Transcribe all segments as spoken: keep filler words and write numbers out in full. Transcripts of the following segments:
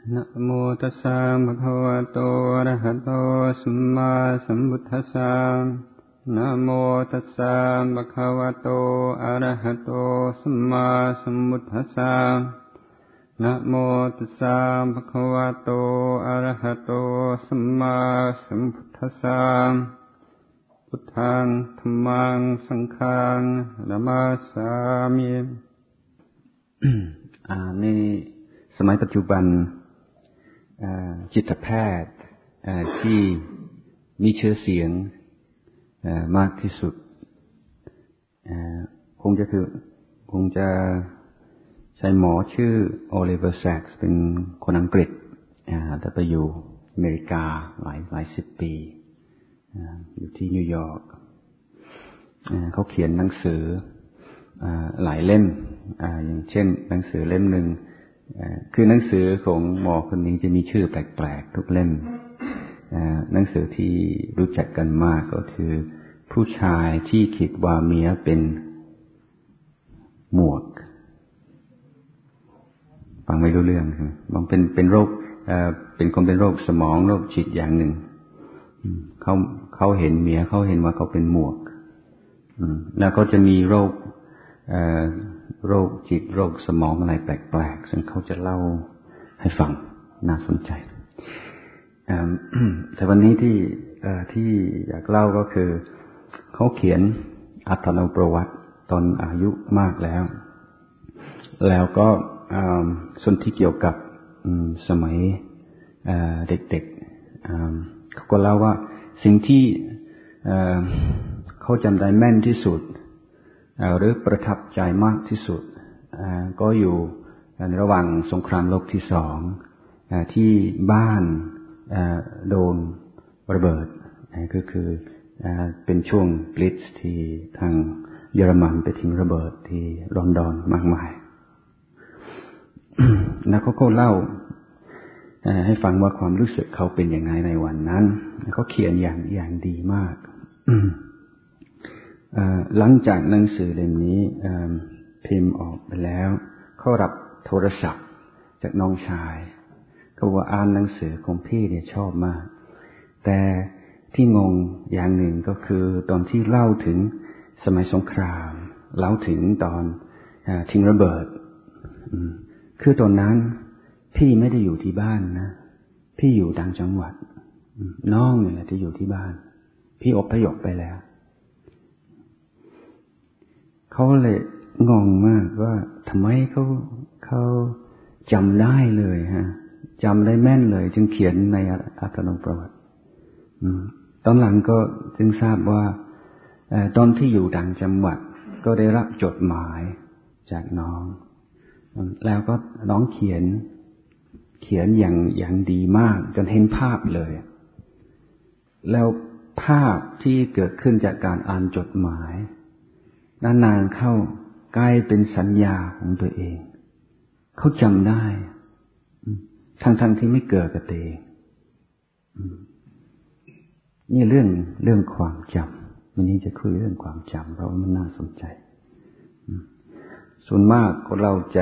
นะโมตัสสะภะคะวะโตอะระหะโตสัมมาสัมพุทธัสสะนะโมตัสสะภะคะวะโตอะระหะโตสัมมาสัมพุทธัสสะนะโมตัสสะภะคะวะโตอะระหะโตสัมมาสัมพุทธัสสะพุทธังธัมมังสังฆังนะมาสามิอ่าในสมัยปัจจุบันจิตแพทย์ที่มีชื่อเสียงมากที่สุดคงจะคือคงจะใช้หมอชื่อโอลิเวอร์แซกซ์เป็นคนอังกฤษแต่ไปอยู่อเมริกาหลายหลายสิบปีอยู่ที่นิวยอร์กเขาเขียนหนังสือหลายเล่มอย่างเช่นหนังสือเล่มหนึ่งคือหนังสือของหมอคนนี้จะมีชื่อแปลกๆทุกเล่มหนังสือที่รู้จักกันมากก็คือผู้ชายที่คิดว่าเมียเป็นหมวกฟังไม่รู้เรื่องมันเป็นเป็นโรคเป็นคนเป็นโรคสมองโรคจิตอย่างหนึ่งเขาเขาเห็นเมียเขาเห็นว่าเขาเป็นหมวกแล้วก็จะมีโรคโรคจิตโรคสมองอะไรแปลกๆซึ่งเขาจะเล่าให้ฟังน่าสนใจแต่วันนี้ที่ที่อยากเล่าก็คือเขาเขียนอัตโนประวัติตอนอายุมากแล้วแล้วก็ส่วนที่เกี่ยวกับสมัยเด็กๆเขาก็เล่าว่าสิ่งที่เขาจำได้แม่นที่สุดหรือประทับใจมากที่สุดก็อยู่ในระหว่างสงครามโลกที่สองที่บ้านโดนระเบิดก็คือเป็นช่วงบลิตซ์ที่ทางเยอรมันไปทิ้งระเบิดที่ลอนดอนมากมายแล้วเขาก็เล่าให้ฟังว่าความรู้สึกเขาเป็นยังไงในวันนั้นเขาเขียนอย่างอย่างดีมากหลังจากหนังสือเล่มนี้พิมพ์ออกไปแล้วเขารับโทรศัพท์จากน้องชายเขาว่าอ่านหนังสือของพี่เนี่ยชอบมากแต่ที่งงอย่างหนึ่งก็คือตอนที่เล่าถึงสมัยสงครามเล่าถึงตอนทิ้งระเบิดคือตอนนั้นพี่ไม่ได้อยู่ที่บ้านนะพี่อยู่ต่างจังหวัดน้องเนี่ยแหละที่อยู่ที่บ้านพี่อพยพไปแล้วเขาเลยงงมากว่าทำไมเขาเขาจำได้เลยฮะจำได้แม่นเลยจึงเขียนในอัตโนประวัติตอนหลังก็จึงทราบว่าตอนที่อยู่ต่างจังหวัดก็ได้รับจดหมายจากน้องแล้วก็น้องเขียนเขียนอย่างอย่างดีมากจนเห็นภาพเลยแล้วภาพที่เกิดขึ้นจากการอ่านจดหมายนานๆเข้ากลายเป็นสัญญาของตัวเองเขาจำได้ทั้งๆที่ไม่เกิดกับตัวเองนี่เรื่องเรื่องความจำวันนี้จะคุยเรื่องความจำเพราะว่ามันน่าสนใจส่วนมากเราจะ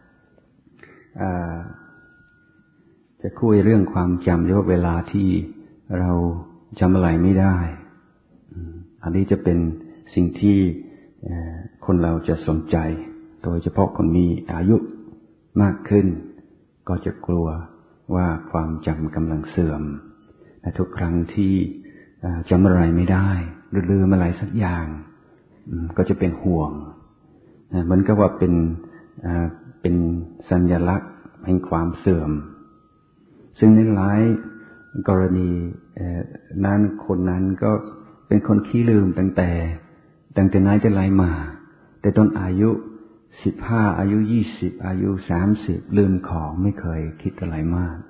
จะคุยเรื่องความจำเฉพาะเวลาที่เราจำอะไรไม่ได้อันนี้จะเป็นสิ่งที่คนเราจะสนใจโดยเฉพาะคนมีอายุมากขึ้นก็จะกลัวว่าความจำกำลังเสื่อมและทุกครั้งที่จำอะไรไม่ได้หรือลืมอะไรสักอย่างก็จะเป็นห่วงเหมือนกับว่าเป็นเป็นสัญลักษณ์แห่งความเสื่อมซึ่งในหลายกรณีนั้นคนนั้นก็เป็นคนขี้ลืมตั้งแต่ตั้งแต่ไหนแต่ไรมาแต่ตอนอายุสิบห้าอายุยี่สิบอายุสามสิบลืมของไม่เคยคิดอะไรมาก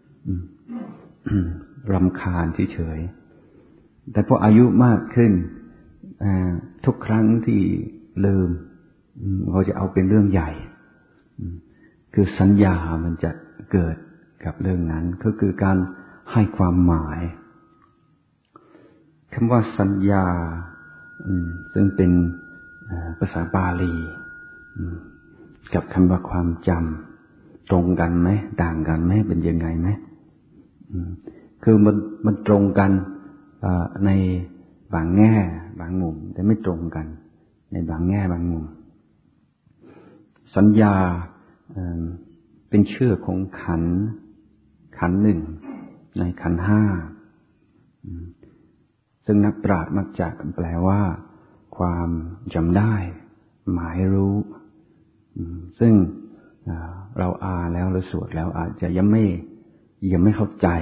รำคาญเฉยๆแต่พออายุมากขึ้นทุกครั้งที่ลืมเขาจะเอาเป็นเรื่องใหญ่คือสัญญามันจะเกิดกับเรื่องนั้นก็คือการให้ความหมายคำว่าสัญญาซึ่งเป็นภาษาบาลีกับคำว่าความจำตรงกันไหมต่างกันไหมเป็นยังไงไหมคือมันมันตรงกันในบางแง่บางมุมแต่ไม่ตรงกันในบางแง่บางมุมสัญญาเป็นชื่อของขันธ์ขันธ์หนึ่งในขันธ์ห้าซึ่งนักปราชญ์มักจะแปลว่าความจำได้หมายรู้ซึ่งเราอ่านแล้วหรือสวดแล้วอาจจะยังไม่ยังไม่เข้าใจ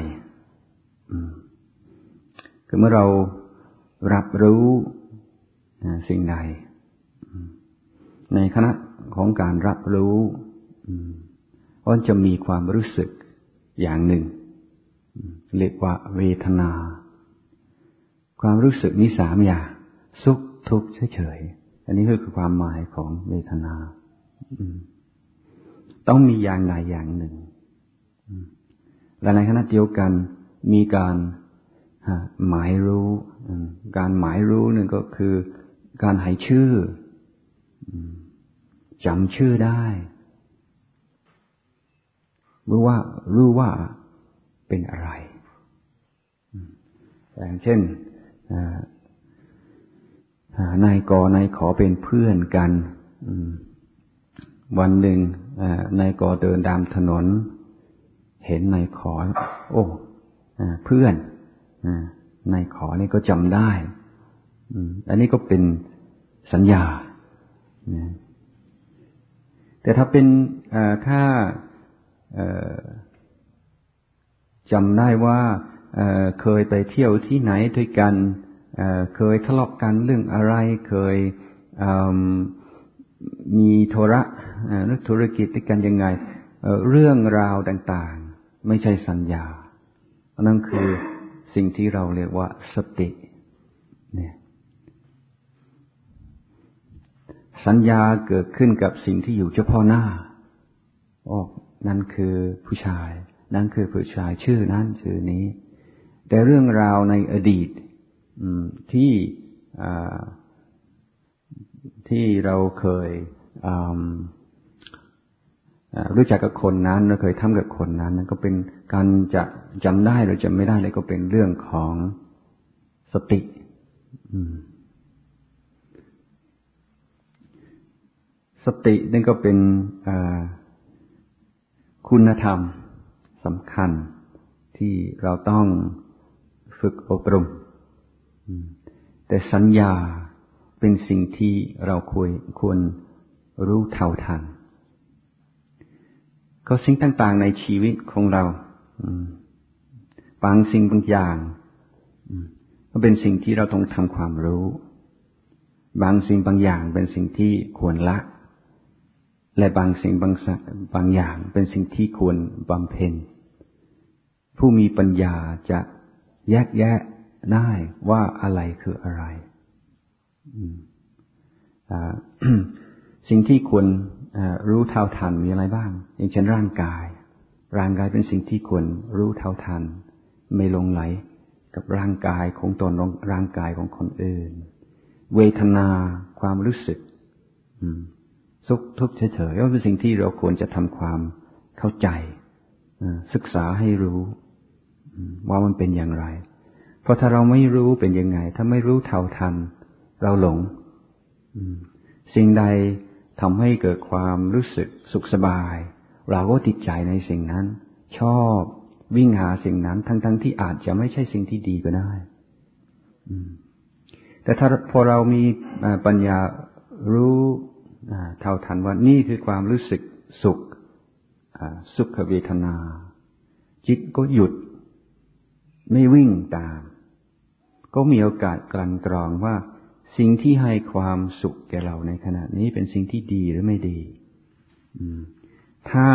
คือเมื่อเรารับรู้สิ่งใดในขณะของการรับรู้ก็จะมีความรู้สึกอย่างหนึ่งเรียกว่าเวทนาความรู้สึกนี้สามอย่างสุขทุกข์เฉยๆอันนี้คือความหมายของเวทนาต้องมีอย่างใดอย่างหนึ่งและในขณะเดียวกันมีการหมายรู้การหมายรู้หนึ่งก็คือการให้ชื่อจำชื่อได้รู้ว่ารู้ว่าเป็นอะไรอย่างเช่นนายกนายขอเป็นเพื่อนกันวันหนึ่งนายกเดินตามถนนเห็นนายขอโอ้เพื่อนนายขอนี่ก็จำได้อันนี้ก็เป็นสัญญาแต่ถ้าเป็นถ้าจำได้ว่าเคยไปเที่ยวที่ไหนด้วยกันเคยทะเลาะกันเรื่องอะไรเคยมีธุระนึกธุรกิจด้วยกันยังไงเรื่องราวต่างๆไม่ใช่สัญญานั่นคือสิ่งที่เราเรียกว่าสติเนี่ยสัญญาเกิดขึ้นกับสิ่งที่อยู่เฉพาะหน้าอ๋อนั่นคือผู้ชายนั่นคือผู้ชายชื่อนั้นชื่อนี้แต่เรื่องราวในอดีตที่ที่เราเคยรู้จักกับคนนั้นเราเคยทำกับคนนั้นนั่นก็เป็นการจะจำได้หรือจำไม่ได้เลยก็เป็นเรื่องของสติสตินั่นก็เป็นคุณธรรมสำคัญที่เราต้องฝึกอบรมแต่สัญญาเป็นสิ่งที่เราควรควรรู้เท่าทันก็สิ่งต่างๆในชีวิตของเราบางสิ่งบางอย่างก็เป็นสิ่งที่เราต้องทำความรู้บางสิ่งบางอย่างเป็นสิ่งที่ควรละและบางสิ่งบางบางอย่างเป็นสิ่งที่ควรบำเพ็ญผู้มีปัญญาจะแยกแยะได้ว่าอะไรคืออะไรสิ่งที่ควรรู้เท่าทันมีอะไรบ้างอย่างเช่นร่างกายร่างกายเป็นสิ่งที่ควรรู้เท่าทันไม่หลงไหลกับร่างกายของตนร่างกายของคนอื่นเวทนาความรู้สึกสุขทุกข์เฉยๆก็เป็นสิ่งที่เราควรจะทำความเข้าใจศึกษาให้รู้ว่ามันเป็นอย่างไรเพราะถ้าเราไม่รู้เป็นยังไงถ้าไม่รู้เท่าทันเราหลงสิ่งใดทำให้เกิดความรู้สึกสุขสบายเราก็ติดใจในสิ่งนั้นชอบวิ่งหาสิ่งนั้นทั้งๆที่อาจจะไม่ใช่สิ่งที่ดีก็ได้แต่ถ้าพอเรามีปัญญารู้เท่าทันว่านี่คือความรู้สึกสุขสุขเวทนาจิตก็หยุดไม่วิ่งตามก็มีโอกาสกลั่นกรองว่าสิ่งที่ให้ความสุขแก่เราในขณะนี้เป็นสิ่งที่ดีหรือไม่ดีถ้า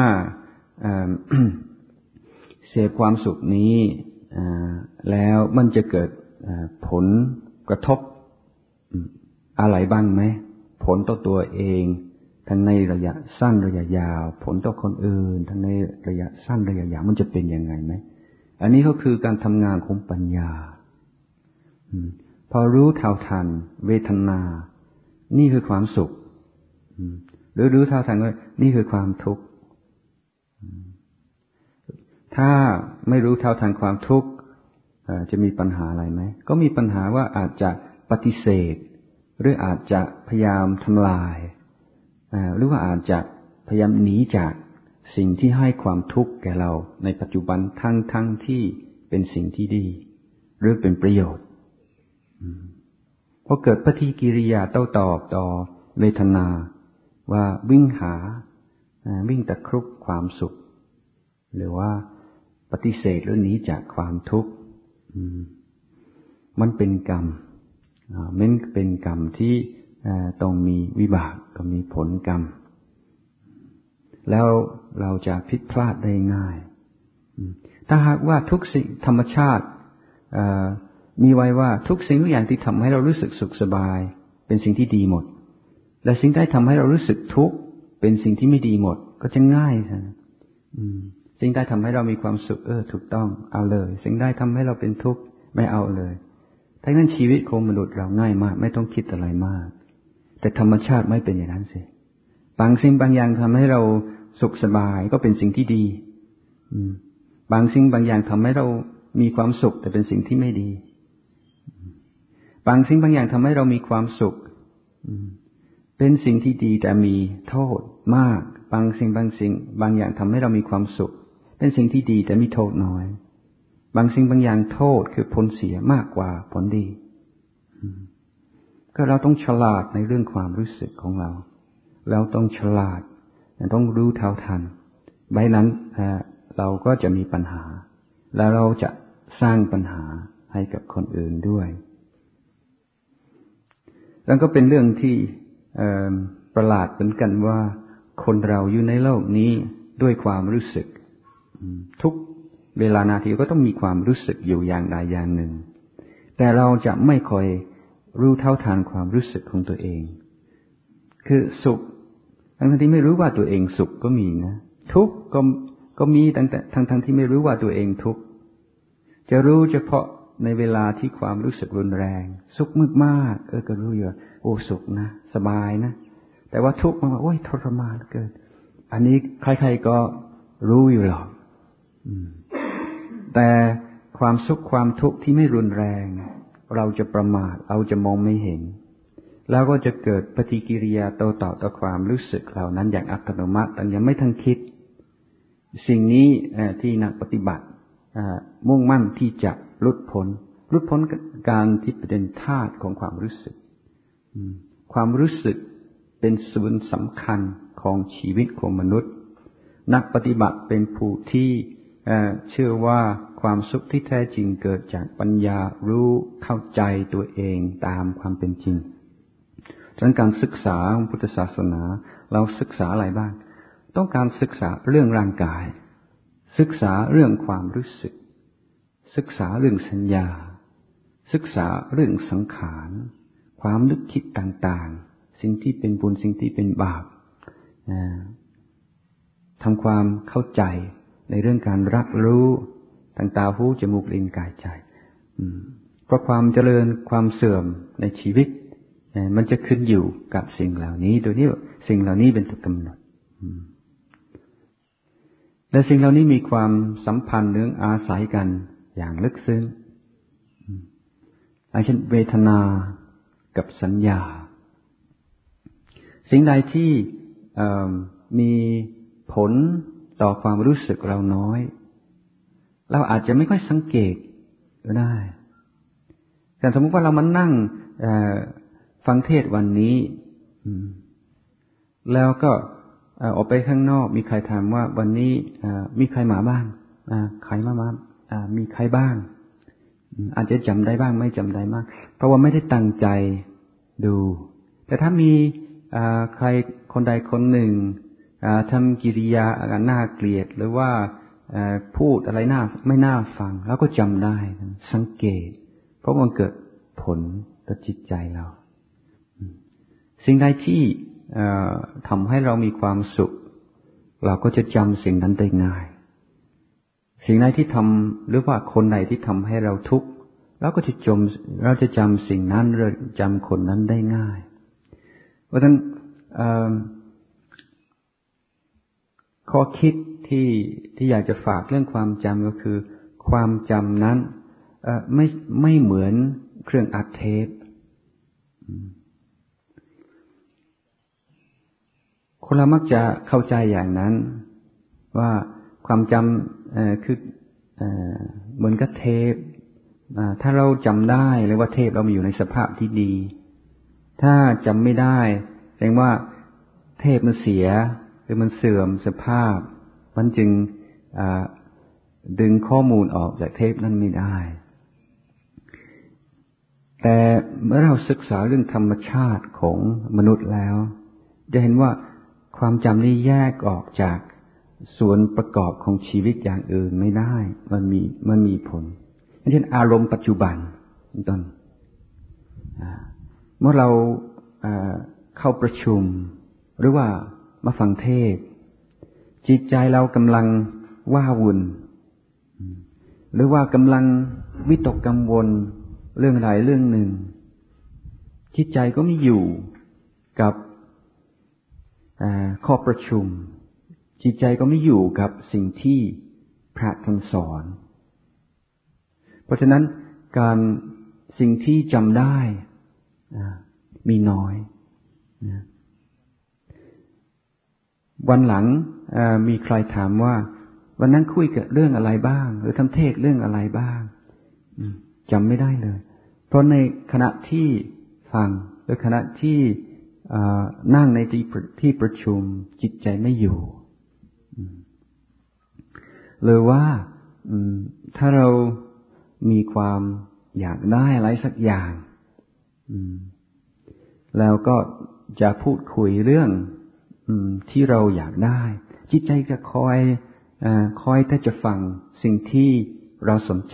เสพความสุขนี้แล้วมันจะเกิดผลกระทบอะไรบ้างไหมผลต่อตัวเองทั้งในระยะสั้นระยะยาวผลต่อคนอื่นทั้งในระยะสั้นระยะยาวมันจะเป็นยังไงไหมอันนี้ก็คือการทำงานของปัญญาพอรู้เท่าทันเวทนานี่คือความสุขหรือรู้เท่าทันว่านี่คือความทุกข์ถ้าไม่รู้เท่าทันความทุกข์จะมีปัญหาอะไรไหมก็มีปัญหาว่าอาจจะปฏิเสธหรืออาจจะพยายามทำลายหรือว่าอาจจะพยายามหนีจากสิ่งที่ให้ความทุกข์แก่เราในปัจจุบันทั้งทั้งที่เป็นสิ่งที่ดีหรือเป็นประโยชน์พอเกิดปฏิกิริยาโต้ตอบต่อเวทนาว่าวิ่งหาวิ่งตะครุบความสุขหรือว่าปฏิเสธหรือหนีจากความทุกข์มันเป็นกรรมมันเป็นกรรมที่ต้องมีวิบากก็มีผลกรรมแล้วเราจะผิดพลาดได้ง่ายถ้าหากว่าทุกสิ่งธรรมชาติมีไว้ว่าทุกสิ่งทุกอย่างที่ทำให้เรารู้สึกสุขสบายเป็นสิ่งที่ดีหมดและสิ่งที่ทำให้เรารู้สึกทุกข์เป็นสิ่งที่ไม่ดีหมดก็จะง่ายใช่ไหมสิ่งใดทำให้เรามีความสุขเออถูกต้องเอาเลยสิ่งใดทำให้เราเป็นทุกข์ไม่เอาเลยทั้งนั้นชีวิตของมนุษย์เราง่ายมากไม่ต้องคิดอะไรมากแต่ธรรมชาติไม่เป็นอย่างนั้นสิบางสิ่งบางอย่างทำให้เราสุขสบายก็เป็นสิ่งที่ดีบางสิ่งบางอย่างทำให้เรามีความสุขแต่เป็นสิ่งที่ไม่ดีบางสิ่งบางอย่างทำให้เรามีความสุขเป็นสิ่งที่ดีแต่มีโทษมากบางสิ่งบางสิ่งบางอย่างทำให้เรามีความสุขเป็นสิ่งที่ดีแต่มีโทษน้อยบางสิ่งบางอย่างโทษคือผลเสียมากกว่าผลดีก็เราต้องฉลาดในเรื่องความรู้สึกของเราเราต้องฉลาดต้องรู้เท่าทันใบนั้นเราก็จะมีปัญหาแล้วเราจะสร้างปัญหาให้กับคนอื่นด้วยแล้วก็เป็นเรื่องที่ประหลาดเหมือนกันว่าคนเราอยู่ในโลกนี้ด้วยความรู้สึกทุกเวลานาทีก็ต้องมีความรู้สึกอยู่อย่างใดอย่างหนึ่งแต่เราจะไม่ค่อยรู้เท่าทันความรู้สึกของตัวเองคือสุขทั้งที่ไม่รู้ว่าตัวเองสุขก็มีนะทุกข์ก็ก็มีตั้งแต่ทั้งทั้งที่ไม่รู้ว่าตัวเองทุกข์จะรู้เฉพาะในเวลาที่ความรู้สึกรุนแรงสุขมากๆเออก็รู้อยู่โอ้สุขนะสบายนะแต่ว่าทุกข์มันว่าโอ้ยทรมานเกินอันนี้ใครๆก็รู้อยู่หรอกแต่ความสุขความทุกข์ที่ไม่รุนแรงเราจะประมาทเราจะมองไม่เห็นแล้วก็จะเกิดปฏิกิริยาโต้ตอบต่อความรู้สึกเหล่านั้นอย่างอัตโนมัติแต่ยังไม่ทันคิดสิ่งนี้ที่นักปฏิบัติมุ่งมั่นที่จะหลุดพ้นหลุดพ้นการที่เป็นธาตุของความรู้สึกความรู้สึกเป็นส่วนสำคัญของชีวิตของมนุษย์นักปฏิบัติเป็นผู้ที่เชื่อว่าความสุขที่แท้จริงเกิดจากปัญญารู้เข้าใจตัวเองตามความเป็นจริงดังนั้นการศึกษาของพุทธศาสนาเราศึกษาอะไรบ้างต้องการศึกษาเรื่องร่างกายศึกษาเรื่องความรู้สึกศึกษาเรื่องสัญญาศึกษาเรื่องสังขารความนึกคิดต่างๆสิ่งที่เป็นบุญสิ่งที่เป็นบาปทำความเข้าใจในเรื่องการรับรู้ทางตาหูจมูกลิ้นกายใจเพราะความเจริญความเสื่อมในชีวิตมันจะขึ้นอยู่กับสิ่งเหล่านี้โดยนี้สิ่งเหล่านี้เป็นตัวกำหนดและสิ่งเหล่านี้มีความสัมพันธ์เนื่องอาศัยกันอย่างลึกซึ้งอย่างเช่นเวทนากับสัญญาสิ่งใดที่มีผลต่อความรู้สึกเราน้อยเราอาจจะไม่ค่อยสังเกตก็ได้แต่สมมติว่าเรามานั่งฟังเทศวันนี้แล้วก็ออกไปข้างนอกมีใครถามว่าวันนี้มีใครมาบ้างใครมาบ้างมีใครบ้างอาจจะจำได้บ้างไม่จำได้มากเพราะว่าไม่ได้ตั้งใจดูแต่ถ้ามีใครคนใดคนหนึ่งทำกิริยาอาน่าเกลียดหรือว่าพูดอะไรน่าไม่น่าฟังแล้วก็จำได้สังเกตเพราะมันเกิดผลต่อจิตใจเราสิ่งใดที่ทำให้เรามีความสุขเราก็จะจำสิ่งนั้นได้ง่ายสิ่งใดที่ทำหรือว่าคนใดที่ทำให้เราทุกข์เราก็จะจมเราจะจำสิ่งนั้นหรือจำคนนั้นได้ง่ายเพราะฉะนั้นข้อคิดที่ที่อยากจะฝากเรื่องความจำก็คือความจำนั้นเอ่อไม่ไม่เหมือนเครื่องอัดเทปคนเรามักจะเข้าใจอย่างนั้นว่าความจำเอ่อคือเอ่อเหมือนกับเทปถ้าเราจำได้เลยว่าเทปเรามีอยู่ในสภาพที่ดีถ้าจำไม่ได้แสดงว่าเทปมันเสียหรือมันเสื่อมสภาพมันจึงดึงข้อมูลออกจากเทปนั้นไม่ได้แต่เมื่อเราศึกษาเรื่องธรรมชาติของมนุษย์แล้วจะเห็นว่าความจำนี้แยกออกจากส่วนประกอบของชีวิตอย่างอื่นไม่ได้มันมีมันมีผลเช่นอารมณ์ปัจจุบันเป็นต้นเมื่อเราเข้าประชุมหรือว่ามาฟังเทศจิตใจเรากำลังว้าวุ่นหรือว่ากำลังวิตกกังวลเรื่องใดเรื่องหนึ่งจิตใจก็ไม่อยู่กับข้อประชุมจิตใจก็ไม่อยู่กับสิ่งที่พระท่านสอนเพราะฉะนั้นการสิ่งที่จำได้มีน้อยวันหลังมีใครถามว่าวันนั้นคุยกับเรื่องอะไรบ้างหรือทำเทศเรื่องอะไรบ้างจำไม่ได้เลยเพราะในขณะที่ฟังหรือขณะที่นั่งในที่ที่ประชุมจิตใจไม่อยู่หรือว่าถ้าเรามีความอยากได้อะไรสักอย่างแล้วก็จะพูดคุยเรื่องที่เราอยากได้จิตใจจะคอยคอยที่จะฟังสิ่งที่เราสนใจ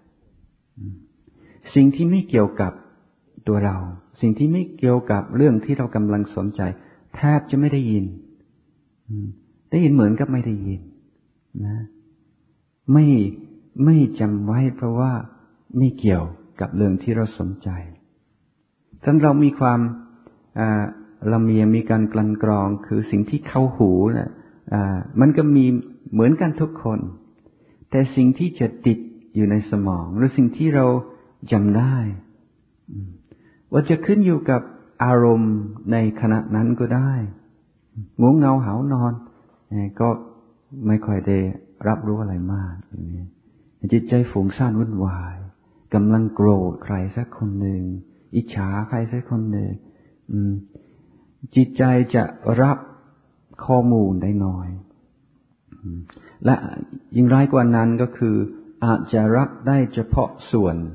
สิ่งที่ไม่เกี่ยวกับตัวเราสิ่งที่ไม่เกี่ยวกับเรื่องที่เรากำลังสนใจแทบจะไม่ได้ยินได้ยินเหมือนกับไม่ได้ยินนะไม่ไม่จำไว้เพราะว่าไม่เกี่ยวกับเรื่องที่เราสนใจถ้าเรามีความละเมียมีการกลั่นกรองคือสิ่งที่เข้าหูนะมันก็มีเหมือนกันทุกคนแต่สิ่งที่จะติดอยู่ในสมองหรือสิ่งที่เราจำได้ว่าจะขึ้นอยู่กับอารมณ์ในขณะนั้นก็ได้ง่วงเหงาหาวนอนก็ไม่ค่อยได้รับรู้อะไรมากอย่างนี้จิตใจฟุ้งซ่านวุ่นวายกำลังโกรธใครสักคนหนึ่งอิจฉาใครสักคนหนึ่งจิตใจจะรับข้อมูลได้น้อยและยิ่งร้ายกว่านั้นก็คืออาจจะรับได้เฉพาะส่วน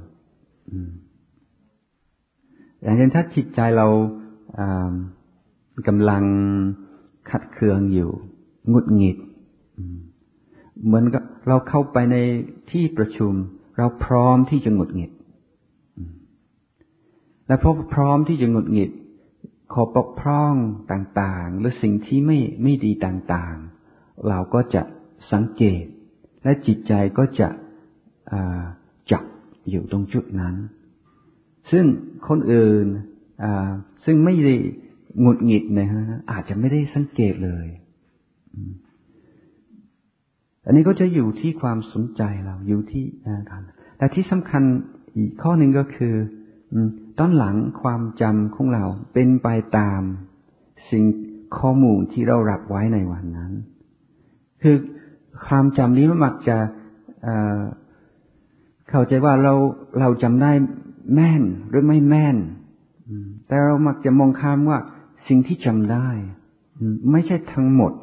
อย่างเช่นถ้าจิตใจเรากำลังขัดเคืองอยู่หงุดหงิดเหมือนกับเราเข้าไปในที่ประชุมเราพร้อมที่จะหงุดหงิดและพอพร้อมที่จะหงุดหงิดขอปกพร่องต่างๆหรือสิ่งที่ไม่ไม่ดีต่างๆเราก็จะสังเกตและจิตใจก็จะจับอยู่ตรงจุดนั้นซึ่งคนอื่นซึ่งไม่ได้หงุดหงิดนะฮะอาจจะไม่ได้สังเกตเลยอันนี้ก็จะอยู่ที่ความสนใจเราอยู่ที่การแต่ที่สำคัญอีกข้อหนึ่งก็คือตอนหลังความจำของเราเป็นไปตามสิ่งข้อมูลที่เรารับไว้ในวันนั้นคือความจำนี้มันมักจะเข้าใจว่าเราเราจำได้แม่นหรือไม่แม่นแต่เรามักจะมองข้ามว่าสิ่งที่จำได้ไม่ใช่ทั้งหมด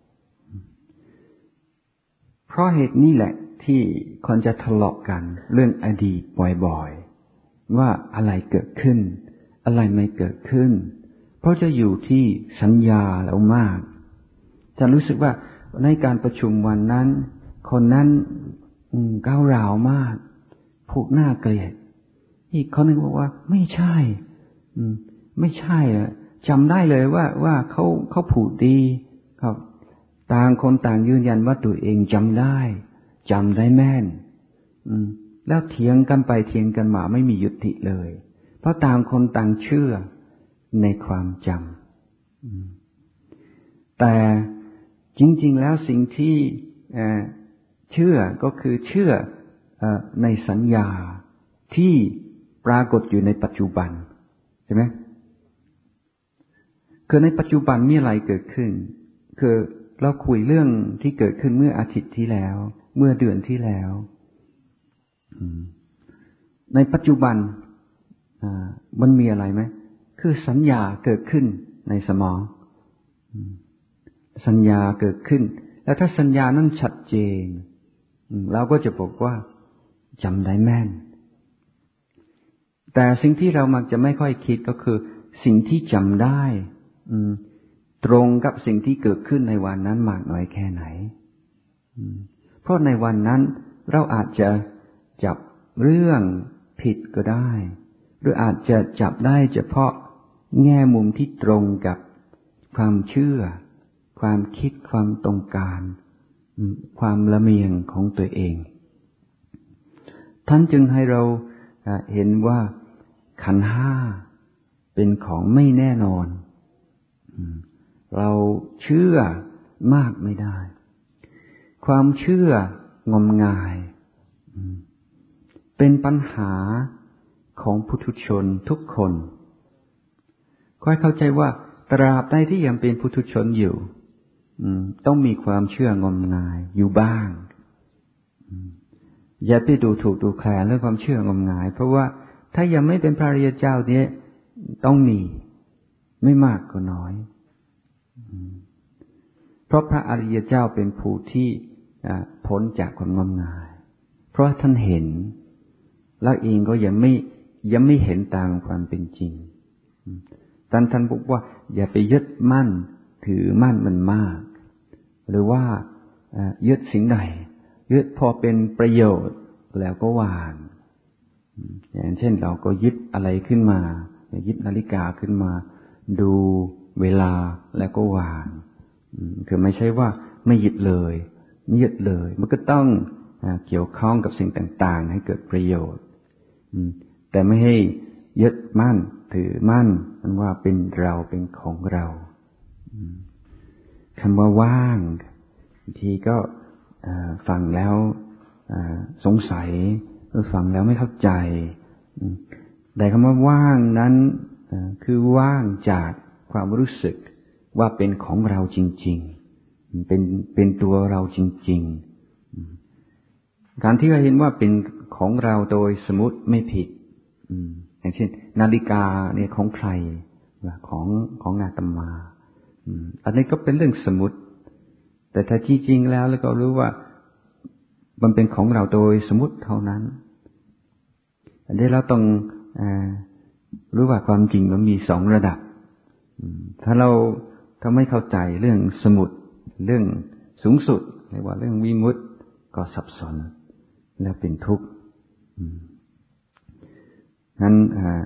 เพราะเหตุนี้แหละที่คนจะทะเลาะกันเรื่องอดีตบ่อยๆว่าอะไรเกิดขึ้นอะไรไม่เกิดขึ้นเพราะจะอยู่ที่สัญญาแล้วมากจะรู้สึกว่าในการประชุมวันนั้นคนนั้นก้าวร้าวมากผูกหน้าเกลียดอีกคนหนึ่งบอกว่าไม่ใช่ไม่ใช่อะจำได้เลยว่าว่าเขาเขาผูกดีครับต่างคนต่างยืนยันว่าตัวเองจำได้จำได้แม่นแล้วเถียงกันไปเถียงกันมาไม่มียุติเลยเพราะต่างคนต่างเชื่อในความจำแต่จริงๆแล้วสิ่งที่เชื่อก็คือเชื่อในสัญญาที่ปรากฏอยู่ในปัจจุบันใช่ไหมคือในปัจจุบันมีอะไรเกิดขึ้นคือเราคุยเรื่องที่เกิดขึ้นเมื่ออาทิตย์ที่แล้วเมื่อเดือนที่แล้วในปัจจุบันมันมีอะไรไหมคือสัญญาเกิดขึ้นในสมองสัญญาเกิดขึ้นแล้วถ้าสัญญานั้นชัดเจนเราก็จะบอกว่าจำได้แม่นแต่สิ่งที่เรามักจะไม่ค่อยคิดก็คือสิ่งที่จำได้ตรงกับสิ่งที่เกิดขึ้นในวันนั้นมากน้อยแค่ไหนเพราะในวันนั้นเราอาจจะจับเรื่องผิดก็ได้หรืออาจจะจับได้เฉพาะแง่มุมที่ตรงกับความเชื่อความคิดความตรงการความละเมียงของตัวเองท่านจึงให้เราเห็นว่าขันธ์ห้าเป็นของไม่แน่นอนเราเชื่อมากไม่ได้ความเชื่องมงายเป็นปัญหาของปุถุชนทุกคนขอให้เข้าใจว่าตราบใดที่ยังเป็นปุถุชนอยู่ต้องมีความเชื่องมงายอยู่บ้างอย่าไปดูถูกดูแคลนเรื่องความเชื่องมงายเพราะว่าถ้ายังไม่เป็นพระอริยเจ้าเนี่ยต้องมีไม่มากก็น้อยเพราะพระอริยเจ้าเป็นผู้ที่พ้นจากความงมงายเพราะท่านเห็นแล้วเองก็ยังไม่ยังไม่เห็นตามความเป็นจริงท่านท่านบอกว่าอย่าไปยึดมั่นถือมั่นมันมากหรือว่ายึดสิ่งใดยึดพอเป็นประโยชน์แล้วก็วางอย่างเช่นเราก็ยึดอะไรขึ้นมายึดนาฬิกาขึ้นมาดูเวลาแล้วก็วางคือไม่ใช่ว่าไม่ยึดเลยไม่ยึดเลยมันก็ต้องเกี่ยวข้องกับสิ่งต่างๆให้เกิดประโยชน์แต่ไม่ให้ยึดมั่นถือมั่นมันว่าเป็นเราเป็นของเราคำว่าว่างบางทีก็ฟังแล้วสงสัยฟังแล้วไม่เข้าใจแต่คำว่าว่างนั้นคือว่างจากความรู้สึกว่าเป็นของเราจริงๆเป็นเป็นตัวเราจริงๆการที่เราเห็นว่าเป็นของเราโดยสมมติไม่ผิดอย่างเช่นนาฬิกาเนี่ยของใครของของอาตมาอันนี้ก็เป็นเรื่องสมมติแต่ถ้าจริงๆแล้วแล้วก็รู้ว่ามันเป็นของเราโดยสมมติเท่านั้นอันนี้เราต้องรู้ว่าความจริงมันมีสองระดับถ้าเราถ้าไม่เข้าใจเรื่องสมุติเรื่องสูงสุดเรียกว่าเรื่องวิมุตติก็สับสนแล้วเป็นทุกข์นั้น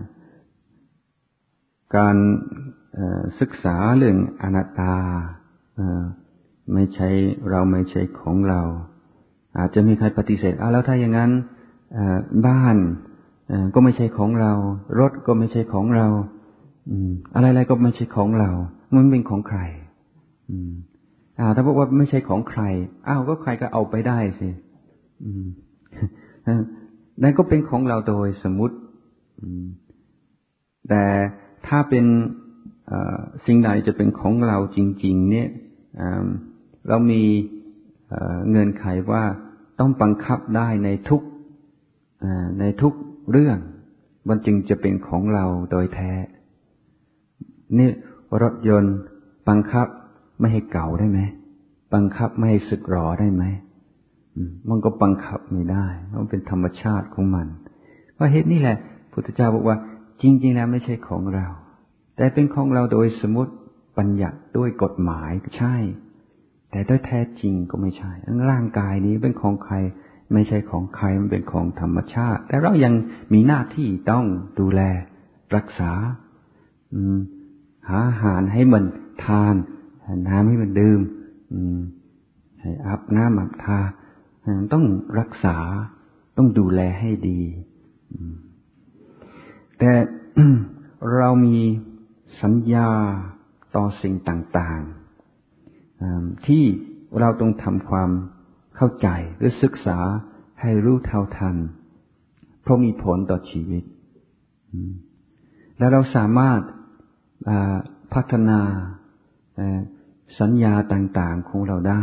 การศึกษาเรื่องอนัตตาไม่ใช่เราไม่ใช่ของเราอาจจะมีใครปฏิเสธอ้าวแล้วถ้าอย่างนั้นบ้านก็ไม่ใช่ของเรารถก็ไม่ใช่ของเราอะไรๆก็ไม่ใช่ของเรามันเป็นของใครอ้าวถ้าบอกว่าไม่ใช่ของใครอ้าวก็ใครก็เอาไปได้สินั่นก็เป็นของเราโดยสมมุติแต่ถ้าเป็นสิ่งใดจะเป็นของเราจริงๆเนี่ยเรามีเงื่อนไขว่าต้องบังคับได้ในทุกในทุกเรื่องมันจึงจะเป็นของเราโดยแท้นี่รถยนต์บังคับไม่ให้เก่าได้ไหมบังคับไม่ให้สึกหรอได้ไหมมันก็บังคับไม่ได้มันเป็นธรรมชาติของมันเพราะเหตุนี้แหละพุทธเจ้าบอกว่าจริงๆแล้วไม่ใช่ของเราแต่เป็นของเราโดยสมมติบัญญัติด้วยกฎหมายใช่แต่โดยแท้จริงก็ไม่ใช่ร่างกายนี้เป็นของใครไม่ใช่ของใครมันเป็นของธรรมชาติแต่เรายังมีหน้าที่ต้องดูแลรักษาหาอาหารให้มันทานน้ำให้มันดื่มให้อาบน้ำอาบทาต้องรักษาต้องดูแลให้ดีแต่ เรามีสัญญาต่อสิ่งต่างที่เราต้องทำความเข้าใจหรือศึกษาให้รู้เท่าทันเพราะมีผลต่อชีวิตและเราสามารถพัฒนาสัญญาต่างๆของเราได้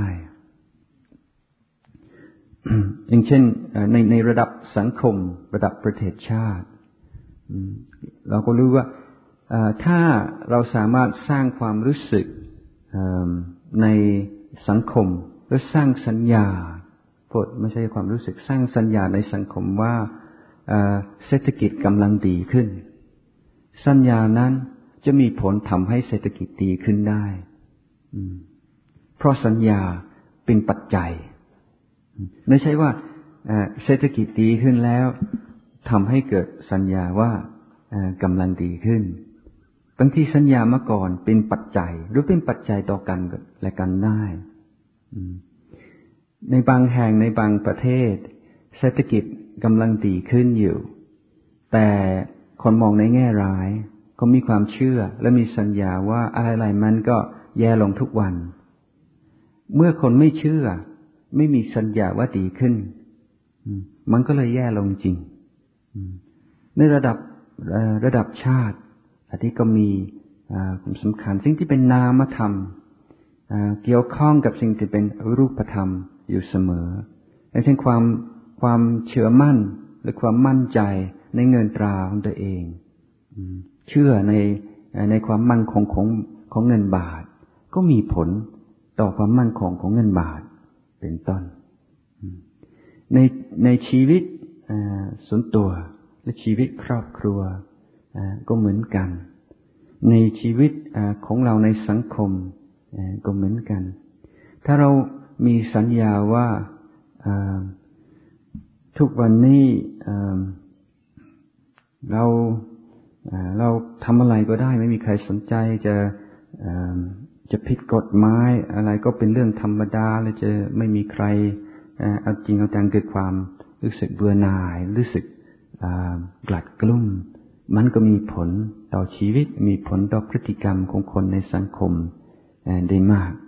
อย่างเช่นในในระดับสังคมระดับประเทศชาติเราก็รู้ว่าถ้าเราสามารถสร้างความรู้สึกในสังคมหรือสร้างสัญญาโทษไม่ใช่ความรู้สึกสร้างสัญญาในสังคมว่าเศรษฐกิจกำลังดีขึ้นสัญญานั้นจะมีผลทำให้เศรษฐกิจดีขึ้นได้เพราะสัญญาเป็นปัจจัยไม่ใช่ว่าเศรษฐกิจดีขึ้นแล้วทำให้เกิดสัญญาว่ากำลังดีขึ้นบางทีสัญญามาก่อนเป็นปัจจัยหรือเป็นปัจจัยต่อกันและกันได้ในบางแห่งในบางประเทศเศรษฐกิจกำลังดีขึ้นอยู่แต่คนมองในแง่ร้ายก็มีความเชื่อและมีสัญญาว่าอะไรๆมันก็แย่ลงทุกวันเมื่อคนไม่เชื่อไม่มีสัญญาว่าดีขึ้นมันก็เลยแย่ลงจริงในระดับระดับชาติอันนี้ก็มีความสำคัญสิ่งที่เป็นนามธรรมเกี่ยวข้องกับสิ่งที่เป็นรูปธรรมอยู่เสมออย่างเช่นความความเชื่อมั่นหรือความมั่นใจในเงินตราของตัวเองเชื่อในในความมั่นคงของของเงินบาทก็มีผลต่อความมั่นคงของเงินบาทเป็นต้นในในชีวิตส่วนตัวและชีวิตครอบครัวก็เหมือนกันในชีวิตของเราในสังคมก็เหมือนกันถ้าเรามีสัญญาว่าทุกวันนี้เราเราทำอะไรก็ได้ไม่มีใครสนใจจะจะผิดกฎหมายอะไรก็เป็นเรื่องธรรมดาและจะไม่มีใครเอาจริงเอาจังเกิดความรู้สึกเบื่อหน่ายรู้สึกกลัดกลุ้มมันก็มีผลต่อชีวิตมีผลต่อพฤติกรรมของคนในสังคมได้มาก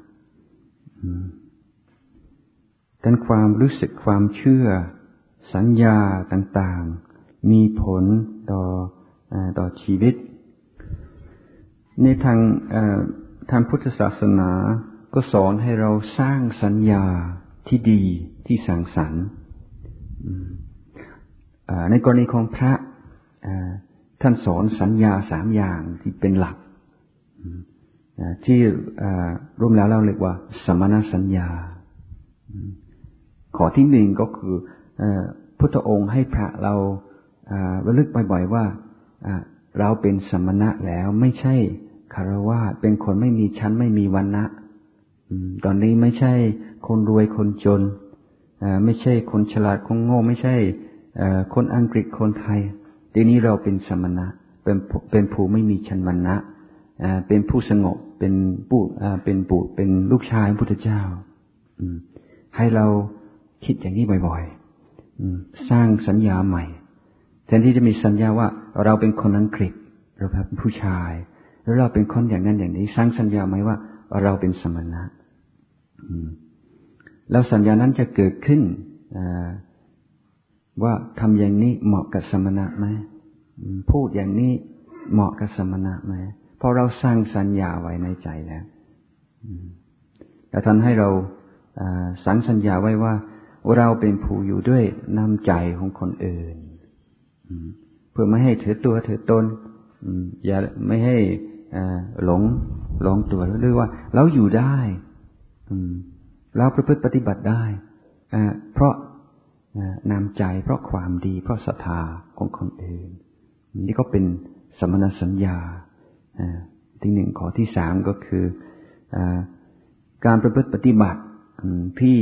ดังความรู้สึกความเชื่อสัญญาต่างๆมีผลต่อต่อชีวิตในทางทางพุทธศาสนาก็สอนให้เราสร้างสัญญาที่ดีที่สร้างสรรค์ในกรณีของพระท่านสอนสัญญาสามอย่างที่เป็นหลักที่รวมแล้วเราเรียกว่าสมณสัญญาข้อที่หนึ่งก็คือพุทธองค์ให้พระเราระลึกบ่อยๆว่าเราเป็นสมณะแล้วไม่ใช่คฤหัสถ์เป็นคนไม่มีชั้นไม่มีวรรณะตอนนี้ไม่ใช่คนรวยคนจนไม่ใช่คนฉลาดคนโง่ไม่ใช่คนอังกฤษคนไทยทีนี้เราเป็นสมณะเป็นเป็นผู้ไม่มีชั้นวรรณะเป็นผู้สงบเป็นผู้เป็นบุตรเป็นลูกชายพระพุทธเจ้าให้เราคิดอย่างนี้บ่อยๆสร้างสัญญาใหม่แทนที่จะมีสัญญาว่าเราเป็นคนอังกฤษเราเป็นผู้ชายแล้วเราเป็นคนอย่างนั้นอย่างนี้สร้างสัญญาใหม่ว่าเราเป็นสมณะแล้วสัญญานั้นจะเกิดขึ้นว่าทำอย่างนี้เหมาะกับสมณะไหมพูดอย่างนี้เหมาะกับสมณะไหมเพราะเราสร้างสัญญาไว้ในใจแล้วแต่ท่านให้เราสร้างสัญญาไว้ว่าเราเป็นผู้อยู่ด้วยน้ำใจของคนอื่นเพื่อไม่ให้ถือตัวถือตนอย่าไม่ให้หลงหลงตัวหรือว่าเราอยู่ได้เราประพฤติปฏิบัติได้เพราะน้ำใจเพราะความดีเพราะศรัทธาของคนอื่นนี่ก็เป็นสมณสัญญาที่หนึ่งข้อที่สามก็คือการประพฤติปฏิบัติที่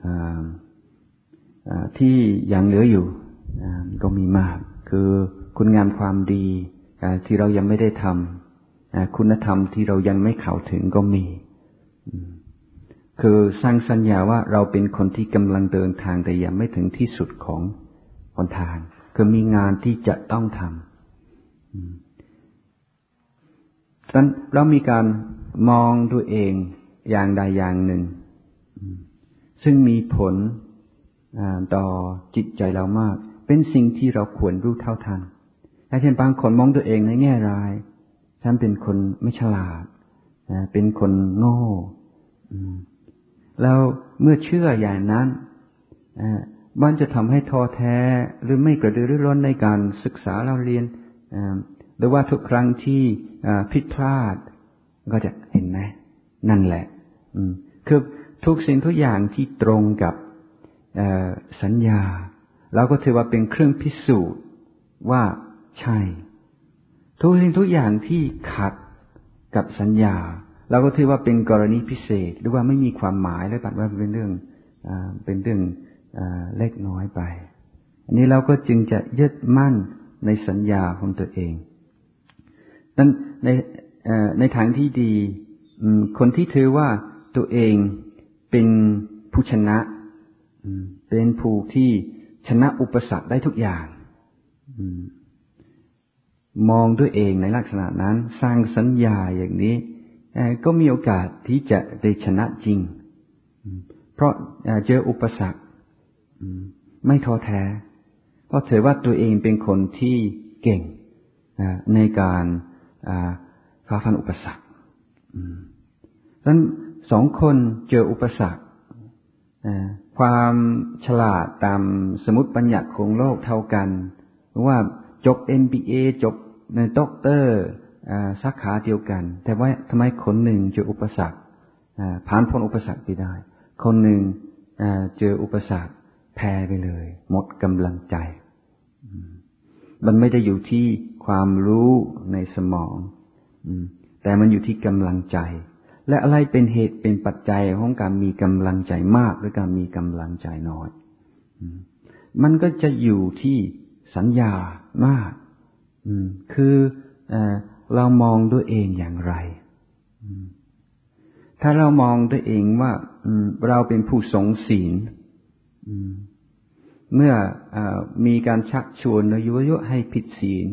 ที่ยังเหลืออยู่ก็มีมากคือคุณงามความดีที่เรายังไม่ได้ทำคุณธรรมที่เรายังไม่เข้าถึงก็มีคือสร้างสัญญาว่าเราเป็นคนที่กำลังเดินทางแต่ยังไม่ถึงที่สุดของหนทางคือมีงานที่จะต้องทำดังนั้นเรามีการมองตัวเองอย่างใดอย่างหนึ่งซึ่งมีผลต่อจิตใจเรามากเป็นสิ่งที่เราควรรู้เท่าทันเช่นบางคนมองตัวเองในแง่ร้ายฉันเป็นคนไม่ฉลาดเป็นคนโง่แล้วเมื่อเชื่ออย่างนั้นมันจะทำให้ท้อแท้หรือไม่กระตือรือร้นในการศึกษาเราเรียนหรือว่าทุกครั้งที่ผิดพลาดก็จะเห็นไหมนั่นแหละคือทุกสิ่งทุกอย่างที่ตรงกับสัญญาเราก็ถือว่าเป็นเครื่องพิสูจน์ว่าใช่ทุกสิ่งทุกอย่างที่ขัดกับสัญญาเราก็ถือว่าเป็นกรณีพิเศษหรือว่าไม่มีความหมายและปัดว่าเป็นเรื่องเป็นเรื่องเล็กน้อยไปอันนี้เราก็จึงจะยึดมั่นในสัญญาของตัวเองนั้นในในทางที่ดีคนที่ถือว่าตัวเองเป็นผู้ชนะเป็นผู้ที่ชนะอุปสรรคได้ทุกอย่างมองด้วยเองในลักษณะนั้นสร้างสัญญาอย่างนี้ก็มีโอกาสที่จะได้ชนะจริงเพราะเจออุปสรรคไม่ท้อแท้เพราะถือว่าตัวเองเป็นคนที่เก่งในการฝ่าฟันอุปสรรคดังนั้นสองคนเจออุปสรรคความฉลาดตามสมมติบัญญัติของโลกเท่ากันว่าจบ เอ็ม บี เอ จบในด็อกเตอร์สาขาเดียวกันแต่ว่าทำไมคนหนึ่งเจออุปสรรคผ่านพ้นอุปสรรคไปได้คนหนึ่งเจออุปสรรคแพ้ไปเลยหมดกำลังใจมันไม่ได้อยู่ที่ความรู้ในสมองแต่มันอยู่ที่กำลังใจและอะไรเป็นเหตุเป็นปัจจัยของการมีกำลังใจมากหรือการมีกำลังใจน้อยมันก็จะอยู่ที่สัญญามากคือเรามองด้วยเองอย่างไรถ้าเรามองด้วยเองว่าเราเป็นผู้ทรงศีลเมื่อมีการชักชวนหรือยุยงให้ผิดศีล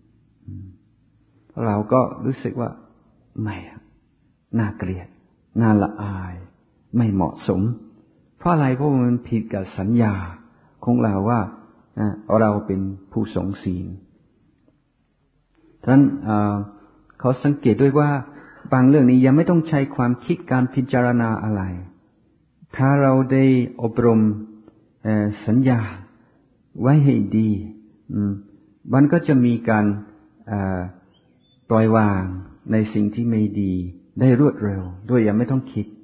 เราก็รู้สึกว่าไม่น่าเกลียดน่าละอายไม่เหมาะสมเพราะอะไรเพราะมันผิดกับสัญญาของเราว่าเราเป็นผู้ทรงศีลฉะนั้นเขาสังเกตด้วยว่าบางเรื่องนี้ยังไม่ต้องใช้ความคิดการพิจารณาอะไรถ้าเราได้อบรมสัญญาไว้ให้ดีมันก็จะมีการปล่อยวางในสิ่งที่ไม่ดีได้รวดเร็วด้วยยังไม่ต้องคิด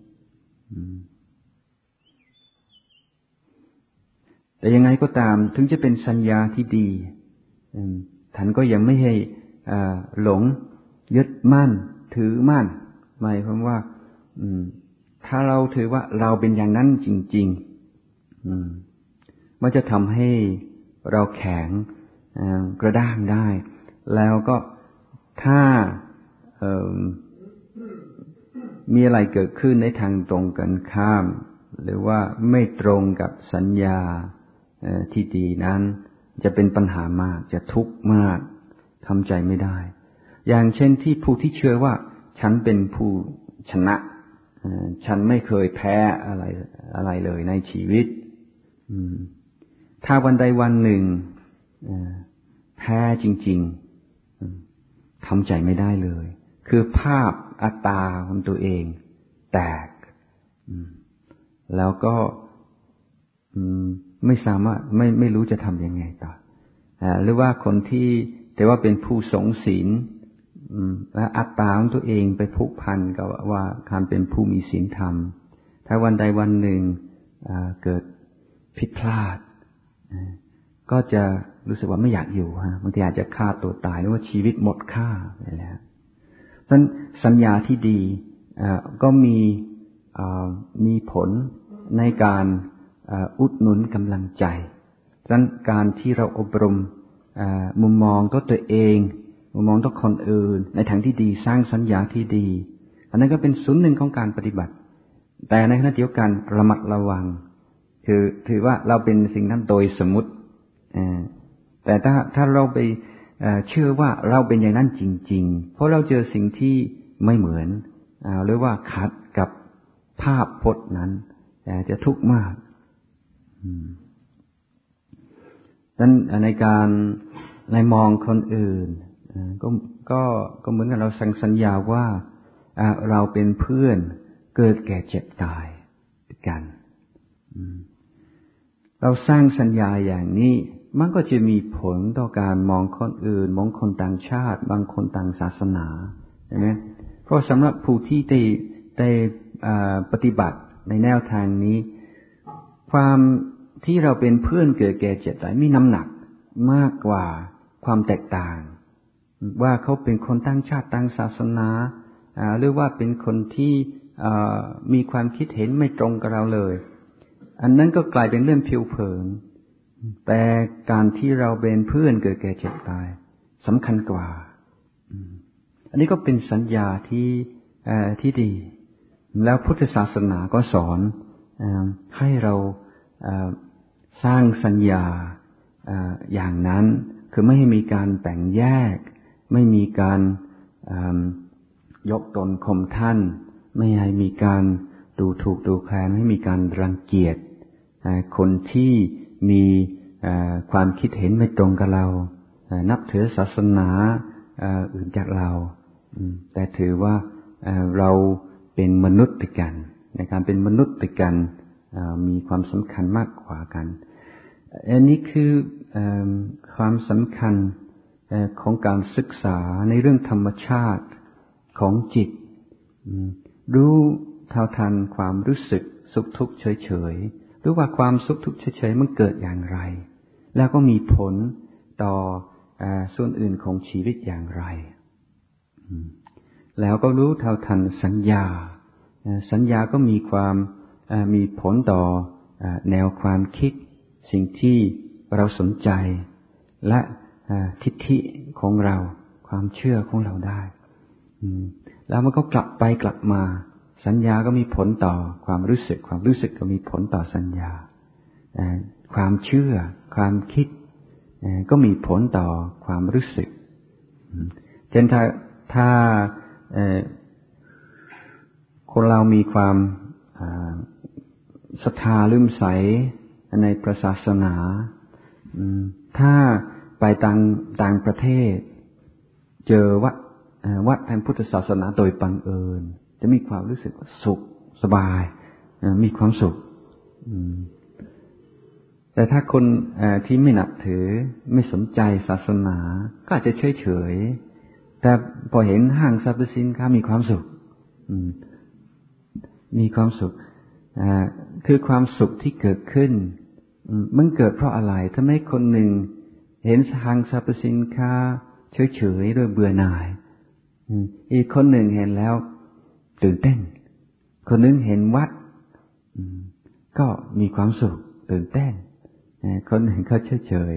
แต่ยังไงก็ตามถึงจะเป็นสัญญาที่ดีท่านก็ยังไม่ให้หลงยึดมั่นถือมั่นหมายความว่าถ้าเราถือว่าเราเป็นอย่างนั้นจริงๆมันจะทำให้เราแข็งกระด้างได้แล้วก็ถ้ามีอะไรเกิดขึ้นในทางตรงกันข้ามหรือว่าไม่ตรงกับสัญญาที่ดีนั้นจะเป็นปัญหามากจะทุกข์มากทำใจไม่ได้อย่างเช่นที่ผู้ที่เชื่อว่าฉันเป็นผู้ชนะฉันไม่เคยแพ้อะไรอะไรเลยในชีวิตถ้าวันใดวันหนึ่งแพ้จริงๆทำใจไม่ได้เลยคือภาพอัตตาของตัวเองแตกแล้วก็ไม่สามารถไม่ไม่รู้จะทำยังไงต่อหรือว่าคนที่แต่ว่าเป็นผู้ทรงศีลและอัตตาของตัวเองไปผูกพันกับว่าการเป็นผู้มีศีลธรรมถ้าวันใดวันหนึ่งเกิดผิดพลาดก็จะรู้สึกว่าไม่อยากอยู่ฮะบางทีอาจจะฆ่าตัวตายหรือว่าชีวิตหมดค่าไปแล้วฉะนั้นสัญญาที่ดีก็มีมีผลในการอุดหนุนกำลังใจฉะนั้นการที่เราอบรมมุมมองตัวตัวเองมุมมองตัวคนอื่นในทางที่ดีสร้างสัญญาที่ดีอันนั้นก็เป็นส่วนหนึ่งของการปฏิบัติแต่ในขณะเดียวกันระมัดระวังคือถือว่าเราเป็นสิ่งนั้นโดยสมมุติแต่ถ้าถ้าเราไปเชื่อว่าเราเป็นอย่างนั้นจริงๆเพราะเราเจอสิ่งที่ไม่เหมือนหรือว่าขัดกับภาพพจน์นั้นจะทุกข์มากดังนั้นในการในมองคนอื่นก็ก็ก็เหมือนกับเราสั่งสัญญาว่าเราเป็นเพื่อนเกิดแก่เจ็บตายกันเราสร้างสัญญาอย่างนี้มันก็จะมีผลต่อการมองคนอื่นมองคนต่างชาติบางคนต่างศาสนาใช่ไหมเพราะสำหรับผู้ที่ได้ได้ปฏิบัติในแนวทางนี้ความที่เราเป็นเพื่อนเกิดแก่เจ็บตายมีน้ำหนักมากกว่าความแตกต่างว่าเขาเป็นคนต่างชาติต่างศาสนาหรือว่าเป็นคนที่มีความคิดเห็นไม่ตรงกับเราเลยอันนั้นก็กลายเป็นเรื่องผิวเผินแต่การที่เราเป็นเพื่อนเกิดแก่เจ็บตายสำคัญกว่าอันนี้ก็เป็นสัญญาที่ที่ดีแล้วพุทธศาสนาก็สอนให้เราสร้างสัญญาอย่างนั้นคือไม่ให้มีการแบ่งแยกไม่มีการยกตนข่มท่านไม่ให้มีการดูถูกดูแคลนไม่ให้มีการรังเกียจคนที่มีความคิดเห็นไม่ตรงกับเรานับถือศาสนาอื่นจากเราแต่ถือว่าเราเป็นมนุษย์ด้วยกันในการเป็นมนุษย์ด้วยกันมีความสำคัญมากกว่ากันอันนี้คือความสำคัญของการศึกษาในเรื่องธรรมชาติของจิตรู้เท่าทันความรู้สึกสุขทุกข์เฉยๆรู้ว่าความสุขทุกข์เฉยๆมันเกิดอย่างไรแล้วก็มีผลต่อส่วนอื่นของชีวิตอย่างไรแล้วก็รู้เท่าทันสัญญาสัญญาก็มีความมีผลต่อแนวความคิดสิ่งที่เราสนใจและทิฏฐิของเราความเชื่อของเราได้แล้วมันก็กลับไปกลับมาสัญญาก็มีผลต่อความรู้สึกความรู้สึกก็มีผลต่อสัญญาความเชื่อความคิดก็มีผลต่อความรู้สึกเช่นถ้าถ้าคนเรามีความศรัทธาเลื่อมใสในพระศาสนาถ้าไปต่างต่างประเทศเจอวัดวัดทางพุทธศาสนาโดยบังเอิญจะมีความรู้สึกสุขสบายมีความสุขแต่ถ้าคนที่ไม่นับถือไม่สนใจศาสนาก็อาจจะเฉยเฉยแต่พอเห็นห้างสรรพสินค้ามีความสุขมีความสุขคือความสุขที่เกิดขึ้นมันเกิดเพราะอะไรถ้าไม่คนหนึ่งเห็นห้างสรรพสินค้าเฉยเฉยโดยเบื่อหน่ายอีกคนหนึ่งเห็นแล้วตื่นเต้นคนนึงเห็นวัดก็มีความสุขตื่นเต้นคนหนึ่งก็เฉยเฉย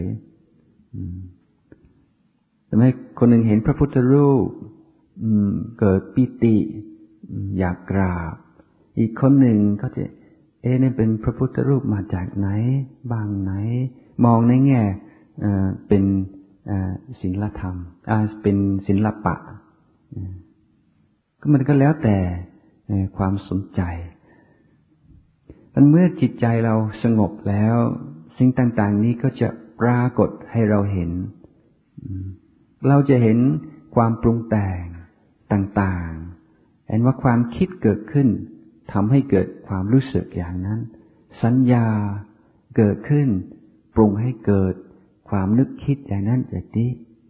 แต่ไม่คนหนึ่งเห็นพระพุทธรูปเกิดปิติอยากกราบอีกคนหนึ่งก็จะเอ๊ะนี่เป็นพระพุทธรูปมาจากไหนบางไหนมองในแง่เป็นศิลธรรมเป็นศิลปะก็มันก็แล้วแต่ความสนใจมันเมื่อจิตใจเราสงบแล้วสิ่งต่างๆนี้ก็จะปรากฏให้เราเห็นเราจะเห็นความปรุงแต่งต่างๆเห็นว่าความคิดเกิดขึ้นทำให้เกิดความรู้สึกอย่างนั้นสัญญาเกิดขึ้นปรุงให้เกิดความนึกคิดอย่างนั้นอย่างนี้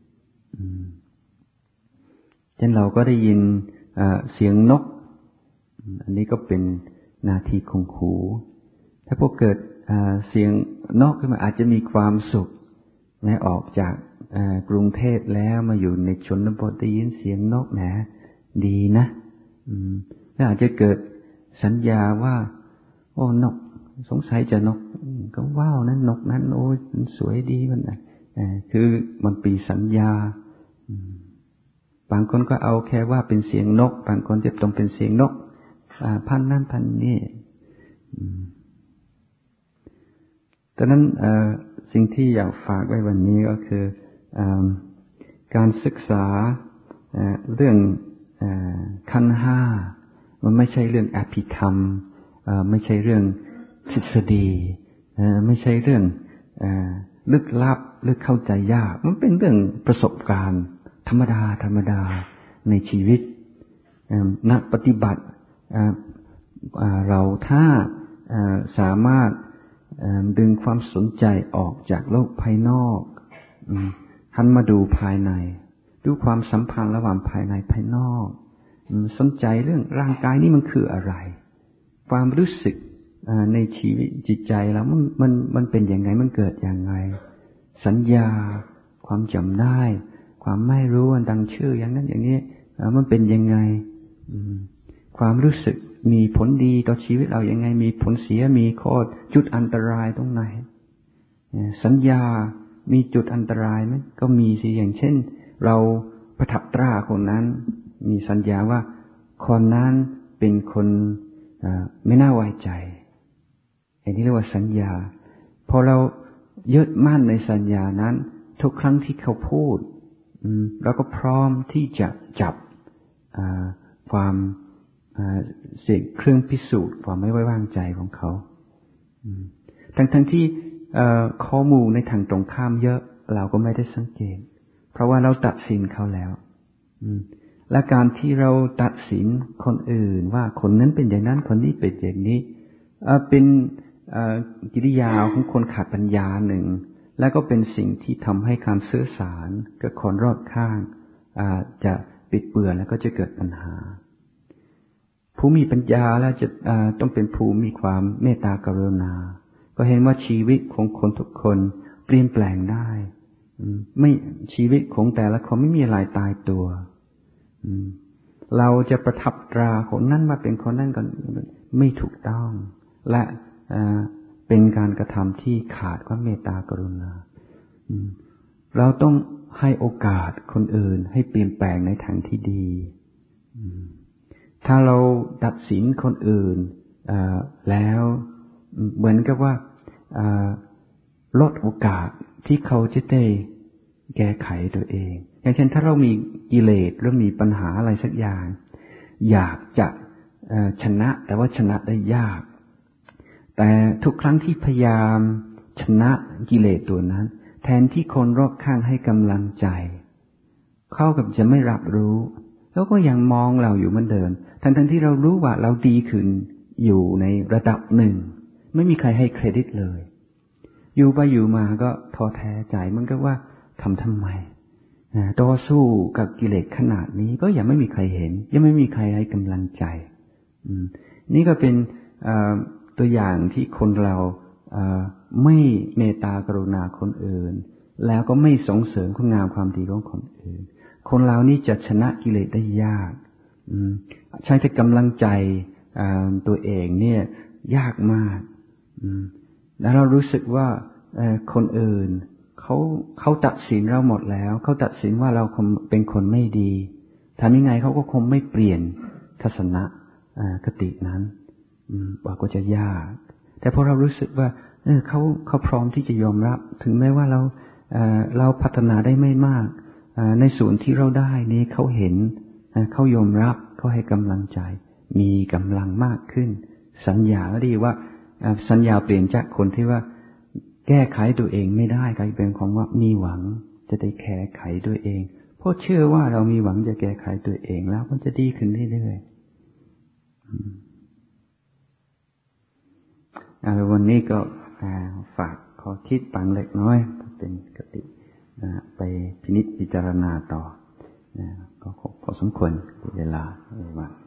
เช่นเราก็ได้ยินเสียงนกอันนี้ก็เป็นนาทีของหูถ้าพวกเกิดเสียงนกขึ้นมาอาจจะมีความสุขแม้ออกจากกรุงเทพแล้วมาอยู่ในชนบทได้ยินเสียงนกแหมดีนะแล้วอาจจะเกิดสัญญาว่าโอ้นกสงสัยจะนกก็ว้าวนั้นนกนั้นโอ้ยมันสวยดีมันคือมันปีสัญญาบางคนก็เอาแค่ว่าเป็นเสียงนกบางคนจะต้องเป็นเสียงนกพันนั่นพันนี่ดังนั้นสิ่งที่อยากฝากไว้วันนี้ก็คือการศึกษาเรื่องขันธ์ห้ามันไม่ใช่เรื่องอภิธรรมไม่ใช่เรื่องทฤษฎีไม่ใช่เรื่องลึกลับลึกเข้าใจยากมันเป็นเรื่องประสบการณ์ธรรมดาธรรมดาในชีวิตนักปฏิบัติเราถ้าสามารถดึงความสนใจออกจากโลกภายนอกหันมาดูภายในดูความสัมพันธ์ระหว่างภายในภายนอกสนใจเรื่องร่างกายนี่มันคืออะไรความรู้สึกในชีวิตจิตใจเรามันมันมันเป็นยังไงมันเกิดยังไงสัญญาความจำได้ความไม่รู้อันดังชื่ออย่างนั้นอย่างนี้มันเป็นยังไงความรู้สึกมีผลดีต่อชีวิตเรายังไงมีผลเสียมีข้อจุดอันตรายตรงไหนสัญญามีจุดอันตรายไหมก็มีสิอย่างเช่นเราประทับตราคนนั้นมีสัญญาว่าคนนั้นเป็นคนไม่น่าไว้ใจอันนี้เรียกว่าสัญญาพอเรายึดมั่นในสัญญานั้นทุกครั้งที่เขาพูดเราก็พร้อมที่จะจับความสิ่งเครื่องพิสูจน์ความไม่ไว้วางใจของเขาทั้งทั้งที่ข้อมูลในทางตรงข้ามเยอะเราก็ไม่ได้สังเกตเพราะว่าเราตัดสินเขาแล้วและการที่เราตัดสินคนอื่นว่าคนนั้นเป็นอย่างนั้นคนนี้เป็นอย่างนี้เป็นกิริยาของคนขาดปัญญาหนึ่งและก็เป็นสิ่งที่ทำให้การสื่อสารกับคนรอบข้างจะปิดเบือนแล้วก็จะเกิดปัญหาผู้มีปัญญาแล้วจะต้องเป็นผู้มีความเมตตากรุณาก็เห็นว่าชีวิตของคนทุกคนเปลี่ยนแปลงได้ไม่ชีวิตของแต่ละคนไม่มีอะไรตายตัวเราจะประทับตราคนนั้นมาเป็นคนนั้นกันไม่ถูกต้องและเป็นการกระทำที่ขาดความเมตตากรุณาเราต้องให้โอกาสคนอื่นให้เปลี่ยนแปลงในทางที่ดีถ้าเราตัดสินคนอื่นแล้วเหมือนกับว่าลดโอกาสที่เขาจะได้แก้ไขตัวเองอย่างเช่นถ้าเรามีกิเลสหรือมีปัญหาอะไรสักอย่างอยากจะชนะแต่ว่าชนะได้ยากแต่ทุกครั้งที่พยายามชนะกิเลสตัวนั้นแทนที่คนรอบข้างให้กำลังใจเขากับจะไม่รับรู้แล้วก็ยังมองเราอยู่เหมือนเดิมทั้งทั้งที่เรารู้ว่าเราดีขึ้นอยู่ในระดับหนึ่งไม่มีใครให้เครดิตเลยอยู่ไปอยู่มาก็ท้อแท้ใจมันก็ว่าทำทำไมต่อสู้กับกิเลสขนาดนี้ก็ยังไม่มีใครเห็นยังไม่มีใครให้กำลังใจนี่ก็เป็นตัวอย่างที่คนเราไม่เมตตากรุณาคนอื่นแล้วก็ไม่ส่งเสริมคุณงามความดีของคนอื่นคนเรานี่จะชนะกิเลสได้ยากใช้แต่กำลังใจตัวเองเนี่ยยากมากแล้วเรารู้สึกว่าคนอื่นเขาเขาตัดสินเราหมดแล้วเขาตัดสินว่าเราเป็นคนไม่ดีทำยังไงเขาก็คงไม่เปลี่ยนทัศนะคตินั้นว่าก็จะยากแต่พอเรารู้สึกว่าเออเขาเขาพร้อมที่จะยอมรับถึงแม้ว่าเราเราพัฒนาได้ไม่มากในส่วนที่เราได้นี้เขาเห็นเขายอมรับเขาให้กำลังใจมีกำลังมากขึ้นสัญญาก็ดีว่าสัญญาเปลี่ยนจากคนที่ว่าแก้ไขตัวเองไม่ได้กลายเป็นความว่ามีหวังจะได้แก้ไขตัวเองเพราะเชื่อว่าเรามีหวังจะแก้ไขตัวเองแล้วมันจะดีขึ้นเรื่อยๆวันนี้ก็ฝากขอคิดปังเล็กน้อยเป็นกติไปพินิจพิจารณาต่อก็พอสมควรเวลาว่า